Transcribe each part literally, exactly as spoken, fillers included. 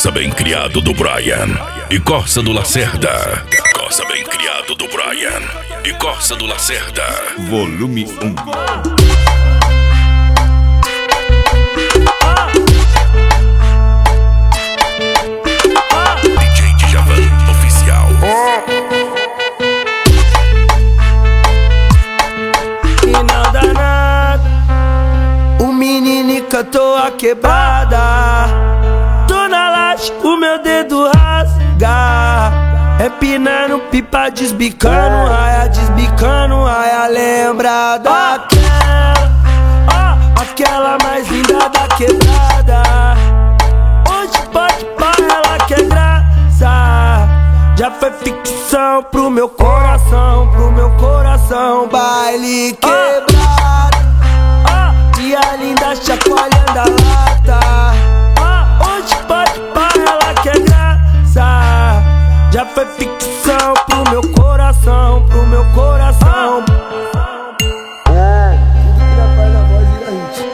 Corsa bem criado do Brian e Corsa do Lacerda. Corsa bem criado do Brian e Corsa do Lacerda. Volume um. D J Djavan oficial. E não dá nada. O menino cantou a quebrada. Tô na laje, o meu dedo rasga. Empinando pipa, desbicando raia, desbicando raia. Lembra daquela, oh, aquela mais linda da quebrada. Hoje pode parar, ela quer graça. Já foi ficção pro meu coração, pro meu coração. Baile quebrado, oh, e a linda chacoalhando a lata. Oh, hoje pode parar, ela quer graça. Já foi ficção pro meu coração, pro meu coração. Tudo que dá paz na voz e na hit.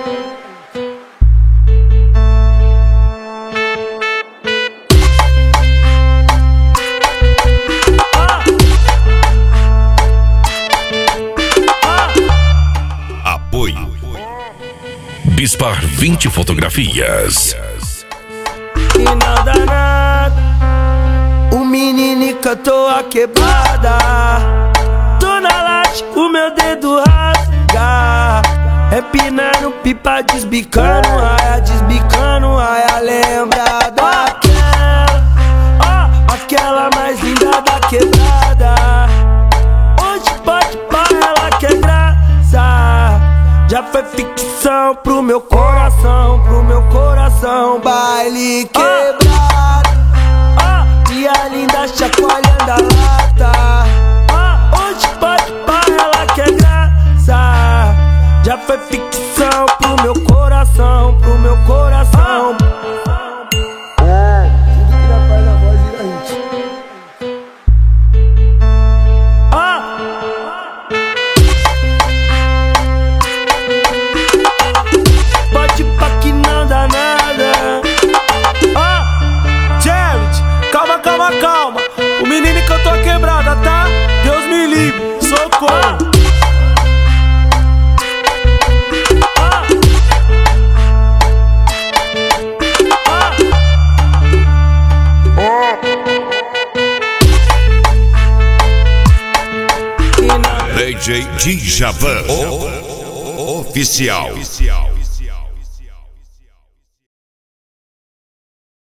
Apoio Bispar vinte fotografias. E não dá nada. O menino cantou a quebrada. Tô na laje, o meu dedo rasga. Empinando pipa, desbicando raia, desbicando raia. Lembra daquela, oh, aquela mais linda da quebrada. Hoje pode parar, ela quer graça. Já foi ficção pro meu coração, pro meu coração. Baile quebrado, e a linda chacoalhando a lata. Hoje pode parar, ela quer graça. Já foi ficção pro meu coração, pro meu coração. Tudo que dá paz na voz e na hit. Pode pá que não dá nada. Calma, calma, calma. O menino cantou a quebrada, tá? Deus me livre, socorro. D J Djavan oficial.